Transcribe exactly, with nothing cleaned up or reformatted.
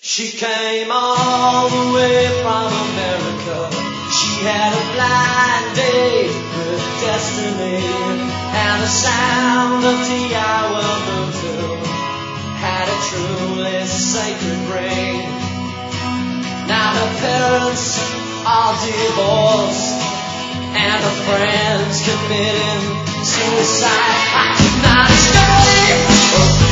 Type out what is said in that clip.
She came all the way from America. She had a blind date with destiny, and the sound of the hour until had a truly sacred ring. Now her parents are divorced, and her friends committing suicide. Not a story.